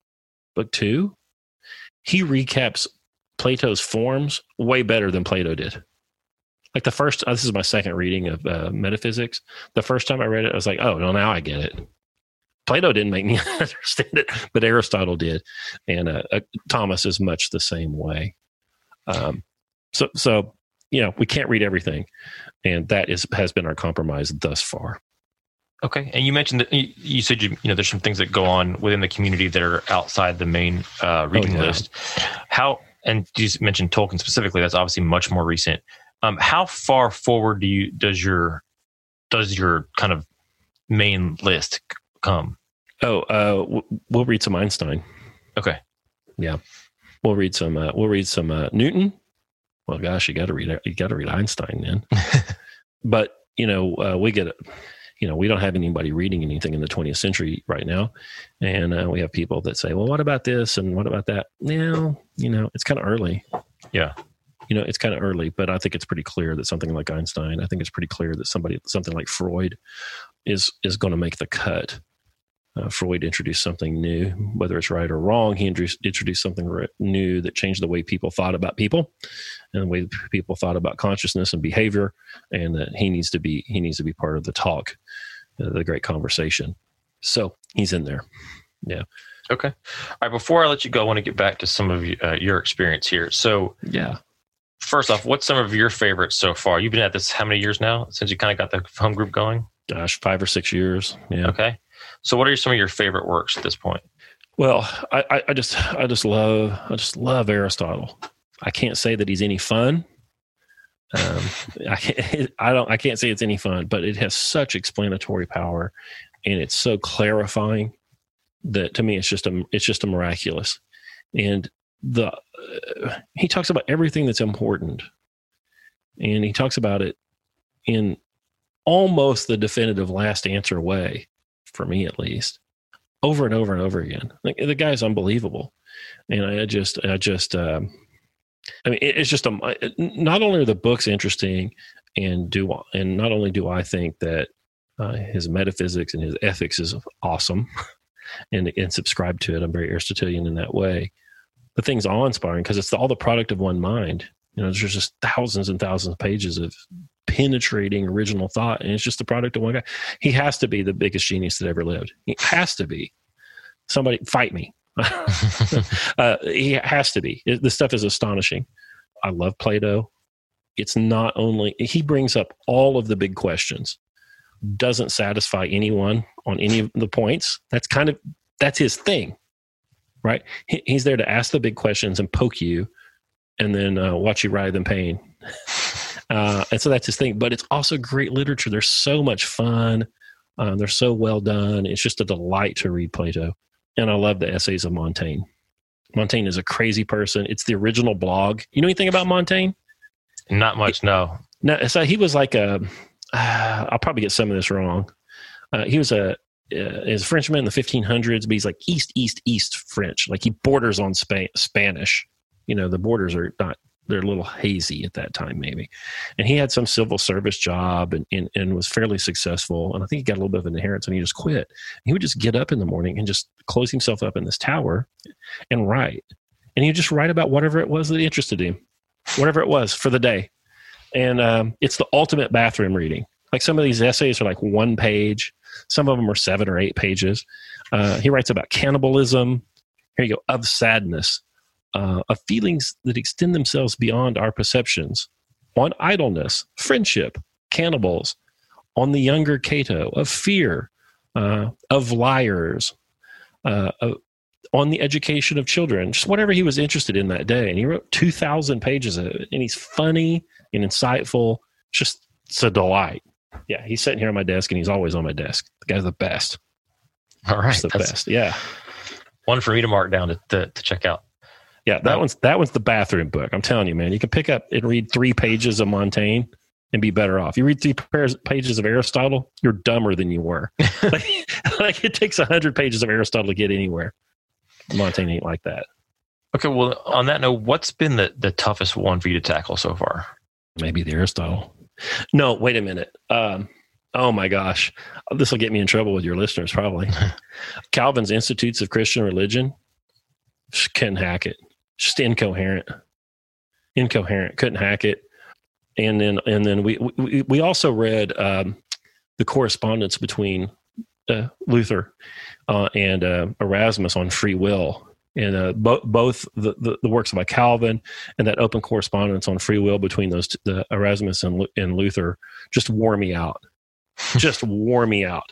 he recaps Plato's forms way better than Plato did. Like this is my second reading of Metaphysics. The first time I read it, I was like, oh, well, now I get it. Plato didn't make me understand it, but Aristotle did. And Thomas is much the same way. So we can't read everything. And that has been our compromise thus far. Okay. And you mentioned that you said, there's some things that go on within the community that are outside the main reading list. And you mentioned Tolkien specifically, that's obviously much more recent. How far forward does your kind of main list come? We'll read some Einstein. Okay. Yeah. We'll read some Newton. Well, gosh, you got to read Einstein then. But, we get it. We don't have anybody reading anything in the 20th century right now. And we have people that say, well, what about this? And what about that? It's kind of early. Yeah. It's kind of early, but I think it's pretty clear that something like Einstein, I think it's pretty clear that something like Freud is going to make the cut. Freud introduced something new, whether it's right or wrong. He introduced something new that changed the way people thought about people and the way people thought about consciousness and behavior, and that he needs to be part of the talk, the great conversation. So he's in there. Yeah. Okay. All right. Before I let you go, I want to get back to some of your experience here. So yeah. First off, what's some of your favorites so far? You've been at this how many years now since you kind of got the home group going? Gosh, 5 or 6 years. Yeah. Okay. So what are some of your favorite works at this point? Well, I just love Aristotle. I can't say that he's any fun, I can't say it's any fun, but it has such explanatory power, and it's so clarifying that to me it's just a miraculous. And he talks about everything that's important, and he talks about it in almost the definitive last answer way, for me at least, over and over and over again. Like, the guy's unbelievable. And it's just not only are the books interesting, and not only do I think that his metaphysics and his ethics is awesome and subscribe to it. I'm very Aristotelian in that way. The thing's awe-inspiring because it's all the product of one mind. There's just thousands and thousands of pages of penetrating original thought, and it's just the product of one guy. He has to be the biggest genius that ever lived. He has to be. Somebody fight me. He has to be. This stuff is astonishing. I love Plato. It's not only, he brings up all of the big questions, doesn't satisfy anyone on any of the points. That's his thing, right? He's there to ask the big questions and poke you, and then watch you writhe in pain. And so that's his thing. But it's also great literature. They're so much fun. They're so well done. It's just a delight to read Plato. And I love the essays of Montaigne. Montaigne is a crazy person. It's the original blog. You know anything about Montaigne? Not much, no. No. So he was like I'll probably get some of this wrong. He was a Frenchman in the 1500s, but he's like East French. Like, he borders on Spanish. The borders are not, they're a little hazy at that time, maybe. And he had some civil service job and was fairly successful. And I think he got a little bit of an inheritance, and he just quit. He would just get up in the morning and just close himself up in this tower and write. And he would just write about whatever it was that interested him, whatever it was for the day. And it's the ultimate bathroom reading. Like, some of these essays are like 1 page. Some of them are 7 or 8 pages. He writes about cannibalism. Here you go. Of sadness. Of feelings that extend themselves beyond our perceptions, on idleness, friendship, cannibals, on the younger Cato, of fear, of liars, on the education of children, just whatever he was interested in that day. And he wrote 2,000 pages of it, and he's funny and insightful. It's a delight. Yeah, he's sitting here on my desk, and he's always on my desk. The guy's the best. All right. Just the best. Yeah. One for me to mark down to check out. Yeah, that one's the bathroom book. I'm telling you, man, you can pick up and read 3 pages of Montaigne and be better off. You read 3 pages of Aristotle, you're dumber than you were. like it takes 100 pages of Aristotle to get anywhere. Montaigne ain't like that. Okay, well, on that note, what's been the toughest one for you to tackle so far? Maybe the Aristotle. No, wait a minute. Oh my gosh, this will get me in trouble with your listeners probably. Calvin's Institutes of Christian Religion. Just couldn't hack it. Just incoherent. Couldn't hack it. And then we also read the correspondence between Luther and Erasmus on free will, and both the works by Calvin and that open correspondence on free will between the Erasmus and Luther just wore me out. Just wore me out.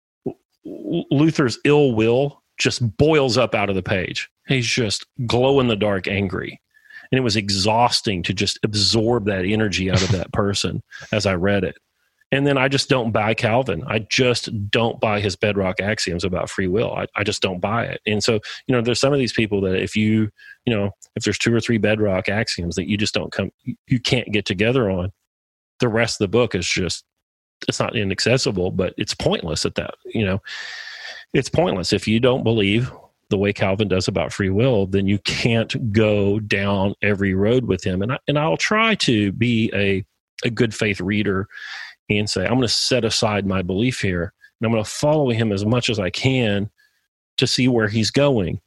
Luther's ill will just boils up out of the page. He's just glow in the dark angry. And it was exhausting to just absorb that energy out of that person as I read it. And then I just don't buy Calvin. I just don't buy his bedrock axioms about free will. I just don't buy it. And so, there's some of these people that if if there's 2 or 3 bedrock axioms that you can't get together on, the rest of the book is just, it's not inaccessible, but it's pointless at that, It's pointless. If you don't believe the way Calvin does about free will, then you can't go down every road with him. And I'll try to be a good faith reader and say, I'm going to set aside my belief here, and I'm going to follow him as much as I can to see where he's going.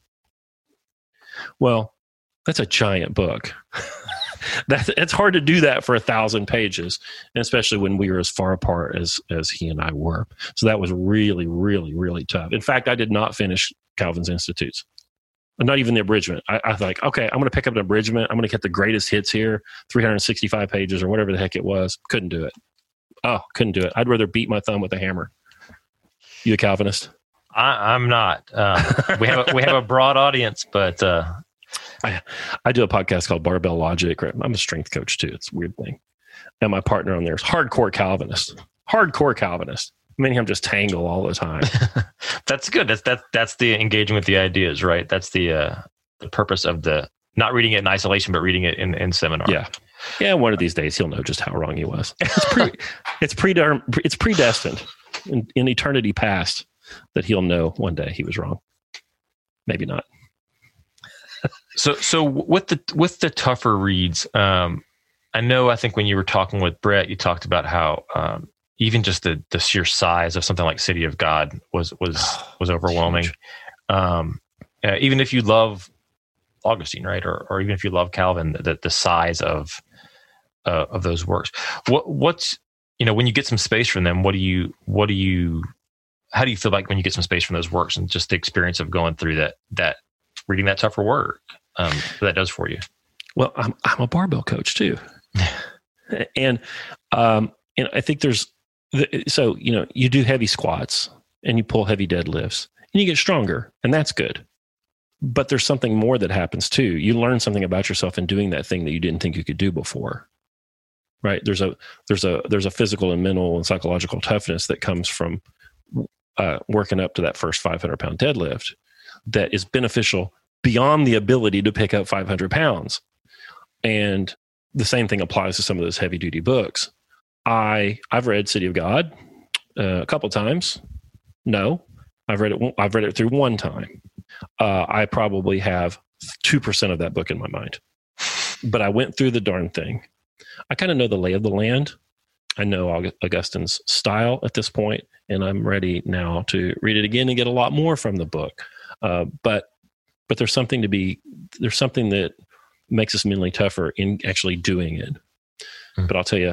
Well, that's a giant book. It's hard to do that for 1,000 pages, and especially when we were as far apart as he and I were. So that was really, really, really tough. In fact, I did not finish Calvin's Institutes. Not even the abridgment. I was like, okay, I'm going to pick up an abridgment. I'm going to get the greatest hits here, 365 pages or whatever the heck it was. Couldn't do it. Oh, couldn't do it. I'd rather beat my thumb with a hammer. You a Calvinist? I'm not. We have a broad audience, but I do a podcast called Barbell Logic. I'm a strength coach too. It's a weird thing. And my partner on there is hardcore Calvinist. Hardcore Calvinist. Many of them just tangle all the time. That's good. That's the engaging with the ideas, right? That's the purpose of the not reading it in isolation, but reading it in seminar. Yeah. One of these days he'll know just how wrong he was. It's predestined in eternity past that he'll know one day he was wrong. Maybe not. So with the tougher reads, I think when you were talking with Brett, you talked about how even just the sheer size of something like City of God was overwhelming. Even if you love Augustine, right, or even if you love Calvin, the size of those works. What's when you get some space from them, how do you feel like when you get some space from those works and just the experience of going through that reading that tougher work that does for you? Well, I'm a barbell coach too, and I think you do heavy squats and you pull heavy deadlifts and you get stronger, and that's good. But there's something more that happens too. You learn something about yourself in doing that thing that you didn't think you could do before. Right? There's a physical and mental and psychological toughness that comes from working up to that first 500-pound deadlift that is beneficial beyond the ability to pick up 500 pounds. And the same thing applies to some of those heavy duty books. I've read City of God a couple times. No, I've read it through one time. I probably have 2% of that book in my mind, but I went through the darn thing. I kind of know the lay of the land. I know Augustine's style at this point, and I'm ready now to read it again and get a lot more from the book. But there's something that makes us mentally tougher in actually doing it. But I'll tell you,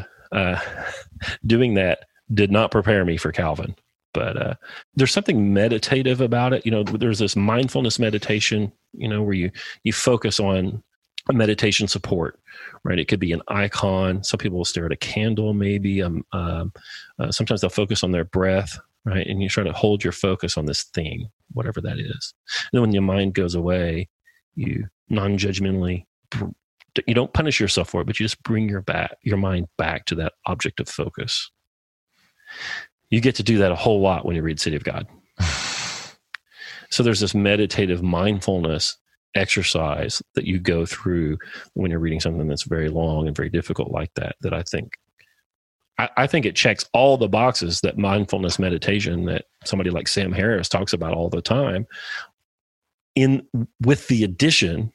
doing that did not prepare me for Calvin. But there's something meditative about it. There's this mindfulness meditation, where you focus on a meditation support, right? It could be an icon. Some people will stare at a candle, maybe. Sometimes they'll focus on their breath, right? And you try to hold your focus on this thing, whatever that is. And then when your mind goes away, you non-judgmentally, you don't punish yourself for it, but you just bring your mind back to that object of focus. You get to do that a whole lot when you read City of God. So there's this meditative mindfulness exercise that you go through when you're reading something that's very long and very difficult like that I think it checks all the boxes that mindfulness meditation that somebody like Sam Harris talks about all the time, with the addition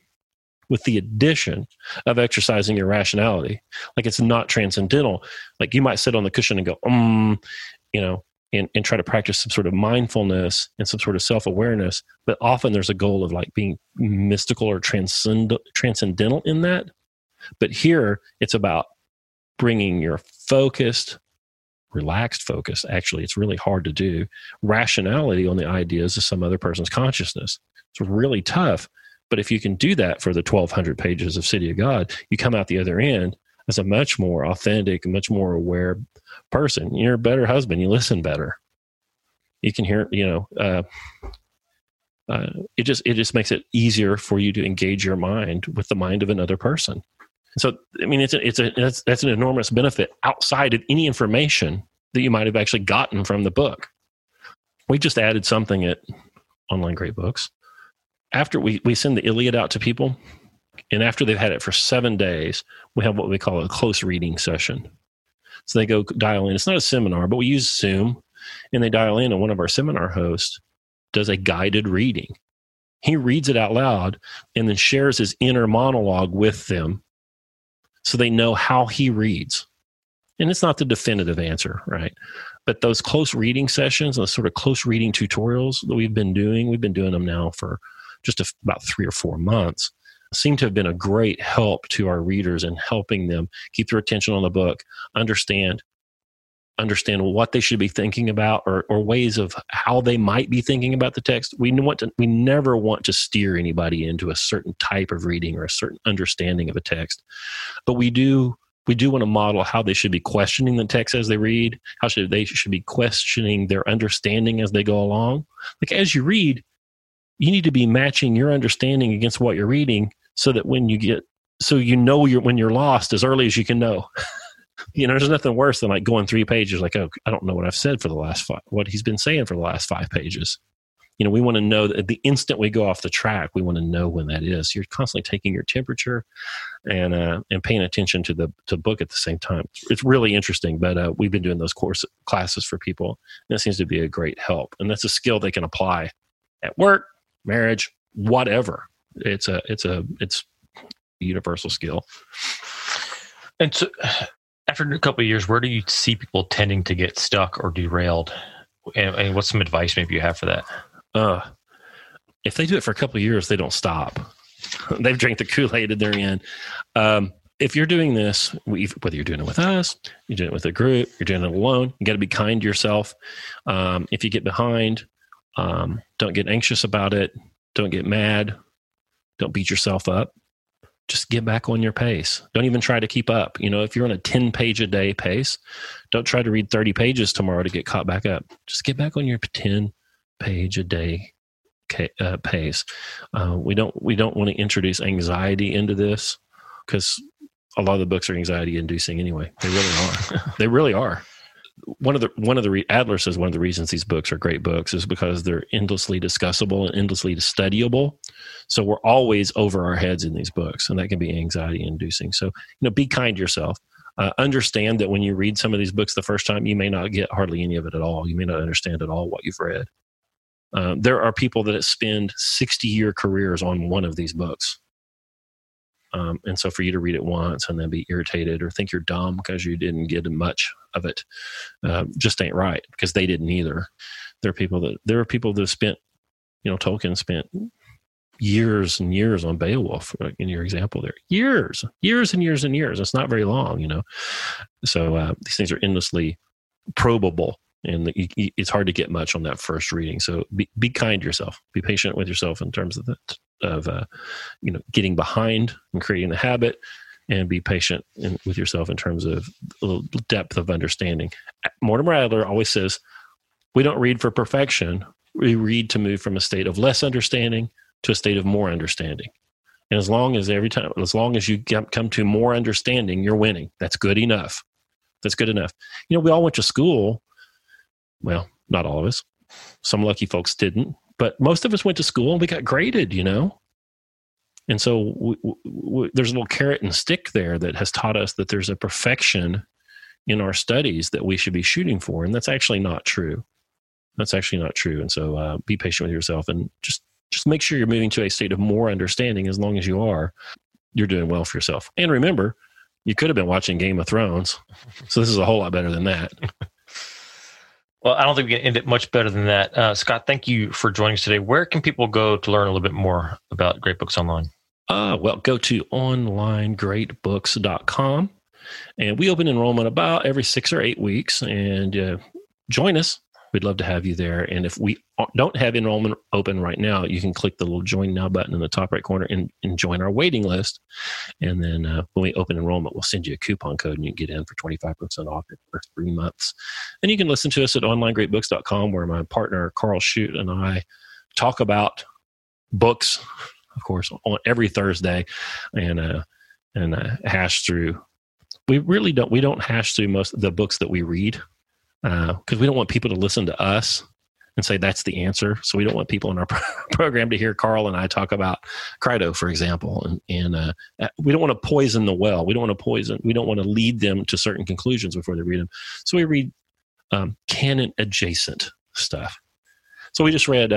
of exercising your rationality. Like, it's not transcendental. Like, you might sit on the cushion and go, and try to practice some sort of mindfulness and some sort of self-awareness. But often there's a goal of like being mystical or transcendental in that. But here it's about bringing your relaxed focus. Actually, it's really hard to do. Rationality on the ideas of some other person's consciousness. It's really tough. But if you can do that for the 1,200 pages of City of God, you come out the other end as a much more authentic, much more aware person. You're a better husband. You listen better. You can hear, it just makes it easier for you to engage your mind with the mind of another person. So, I mean, that's an enormous benefit outside of any information that you might have actually gotten from the book. We just added something at Online Great Books. After we send the Iliad out to people, and after they've had it for 7 days, we have what we call a close reading session. So they go dial in. It's not a seminar, but we use Zoom, and they dial in, and one of our seminar hosts does a guided reading. He reads it out loud and then shares his inner monologue with them so they know how he reads. And it's not the definitive answer, right? But those close reading sessions, those sort of close reading tutorials that we've been doing them now for just about 3 or 4 months, seem to have been a great help to our readers in helping them keep their attention on the book, understand what they should be thinking about, or ways of how they might be thinking about the text. We never want to steer anybody into a certain type of reading or a certain understanding of a text, but we do want to model how they should be questioning the text as they read, they should be questioning their understanding as they go along. Like, as you read, you need to be matching your understanding against what you're reading, so that when you're lost as early as you can know. There's nothing worse than like going 3 pages, like, oh, I don't know what I've said for the last what he's been saying for the last 5 pages. We want to know that the instant we go off the track, we want to know when that is. You're constantly taking your temperature and paying attention to the book at the same time. It's really interesting, but we've been doing those classes for people, and that seems to be a great help. And that's a skill they can apply at work, marriage, whatever. It's a universal skill. And so, after a couple of years, where do you see people tending to get stuck or derailed? And what's some advice maybe you have for that? If they do it for a couple of years, they don't stop. They've drank the Kool-Aid and they're in. If you're doing this, whether you're doing it with us, you're doing it with a group, you're doing it alone, you got to be kind to yourself. If you get behind, don't get anxious about it. Don't get mad. Don't beat yourself up. Just get back on your pace. Don't even try to keep up. If you're on a 10-page a day pace, don't try to read 30 pages tomorrow to get caught back up. Just get back on your 10-page a day pace. We don't want to introduce anxiety into this, because a lot of the books are anxiety inducing anyway. They really are. They really are. Adler says one of the reasons these books are great books is because they're endlessly discussable and endlessly studyable. So we're always over our heads in these books, and that can be anxiety inducing. So, be kind to yourself. Understand that when you read some of these books the first time, you may not get hardly any of it at all. You may not understand at all what you've read. There are people that spend 60-year careers on one of these books. And so for you to read it once and then be irritated or think you're dumb because you didn't get much of it, just ain't right, because they didn't either. There are people that spent, Tolkien spent years and years on Beowulf, in your example there. Years and years and years. It's not very long, So these things are endlessly probable, and it's hard to get much on that first reading. So be kind to yourself. Be patient with yourself in terms of getting behind and creating the habit, and be patient with yourself in terms of depth of understanding. Mortimer Adler always says, we don't read for perfection. We read to move from a state of less understanding to a state of more understanding. And as long as you come to more understanding, you're winning. That's good enough. That's good enough. We all went to school. Well, not all of us. Some lucky folks didn't. But most of us went to school and we got graded, And so there's a little carrot and stick there that has taught us that there's a perfection in our studies that we should be shooting for. And that's actually not true. And so be patient with yourself, and just make sure you're moving to a state of more understanding. As long as you are, you're doing well for yourself. And remember, you could have been watching Game of Thrones. So this is a whole lot better than that. Well, I don't think we can end it much better than that. Scott, thank you for joining us today. Where can people go to learn a little bit more about Great Books Online? Well, go to onlinegreatbooks.com, and we open enrollment about every 6 or 8 weeks, and join us. We'd love to have you there. And if we don't have enrollment open right now, you can click the little Join Now button in the top right corner and join our waiting list. And then when we open enrollment, we'll send you a coupon code, and you can get in for 25% off it for 3 months. And you can listen to us at onlinegreatbooks.com, where my partner, Carl Shute, and I talk about books, of course, on every Thursday, and hash through. We don't hash through most of the books that we read, because we don't want people to listen to us and say that's the answer. So we don't want people in our program to hear Carl and I talk about Crito, for example, and we don't want to poison the well. We don't want to lead them to certain conclusions before they read them. So we read canon adjacent stuff. So we just read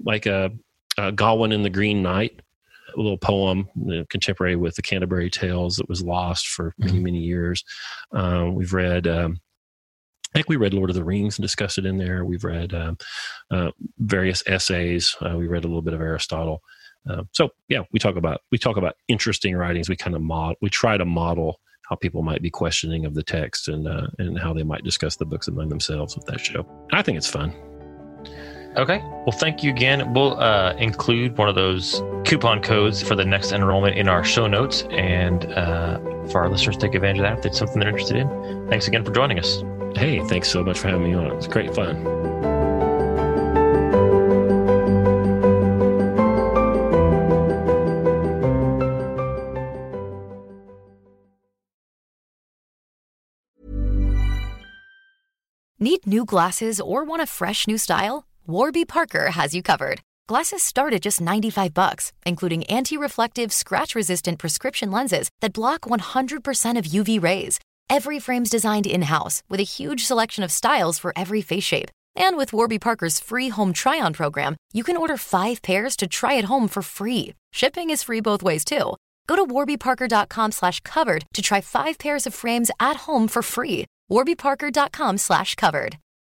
Gawain and the Green Knight, a little poem, contemporary with the Canterbury Tales that was lost for many, many years. We've read, I think we read Lord of the Rings and discussed it in there. We've read various essays. We read a little bit of Aristotle. So yeah, we talk about interesting writings. We try to model how people might be questioning of the text, and how they might discuss the books among themselves with that show. I think it's fun. Okay. Well, thank you again. We'll include one of those coupon codes for the next enrollment in our show notes, and for our listeners, take advantage of that if it's something they're interested in. Thanks again for joining us. Hey, thanks so much for having me on. It was great fun. Need new glasses or want a fresh new style? Warby Parker has you covered. Glasses start at just $95, including anti-reflective, scratch-resistant prescription lenses that block 100% of UV rays. Every frame's designed in-house with a huge selection of styles for every face shape. And with Warby Parker's free home try-on program, you can order 5 pairs to try at home for free. Shipping is free both ways, too. Go to warbyparker.com/covered to try 5 pairs of frames at home for free. warbyparker.com/covered.